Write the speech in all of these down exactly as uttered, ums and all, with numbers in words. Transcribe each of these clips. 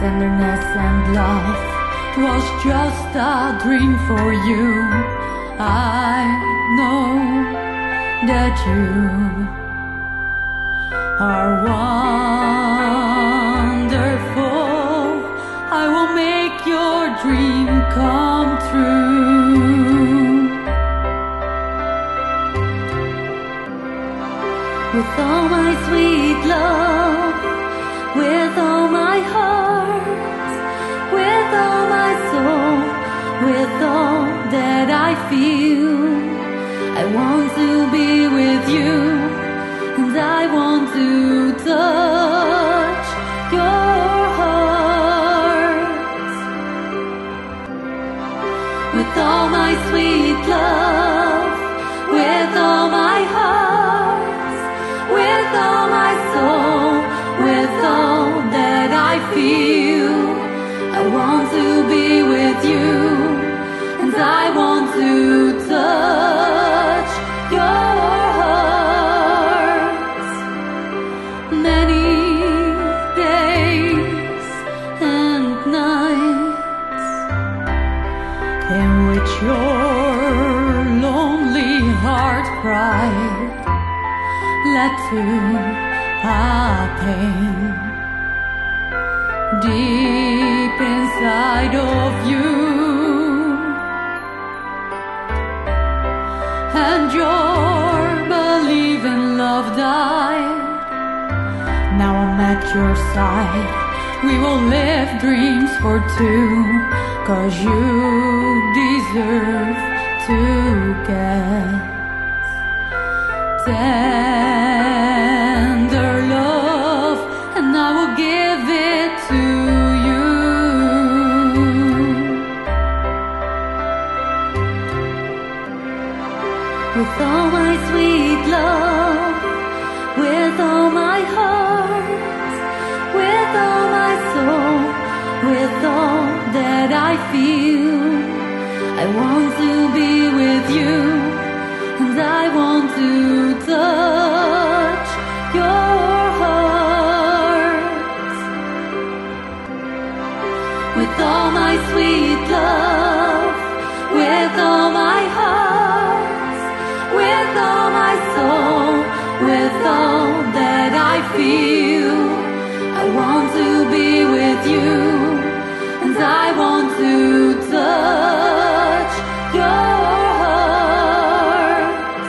tenderness and love was just a dream for you. I know that you are wonderful. I will make your dream come true. With all my sweet love, with all my heart, with all my soul, with all that I feel, I want to be with you, and I want to touch your heart. With all my sweet love, with all my heart, with all my soul, with all that I feel, I want to be with you, and I want to touch your heart. Many days and nights in which your lonely heart cried led to a pain deep inside of you, and your belief in love died. Now I'm at your side, we will live dreams for two, 'cause you deserve to get tender love, and I will give it to you. With all my sweet love, with all my heart, with all my soul, with all that I feel, I want to be with you, and I want to touch your heart. With all my sweet love, with all my heart, with all my soul, with all that I feel, I want to be with you, and I want to touch your heart.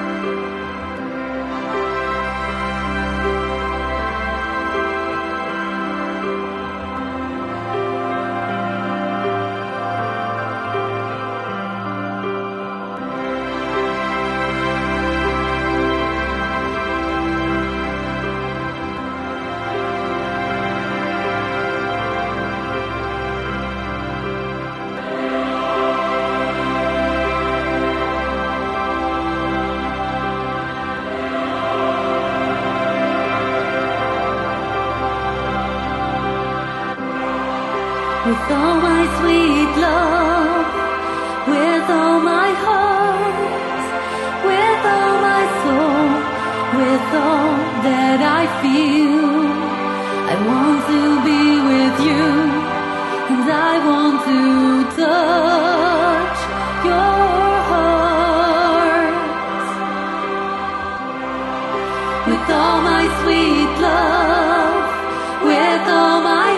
With all my sweet love, with all my heart, with all my soul, with all that I feel, I want to be with you, and I want to touch your heart. With all my sweet love, with all my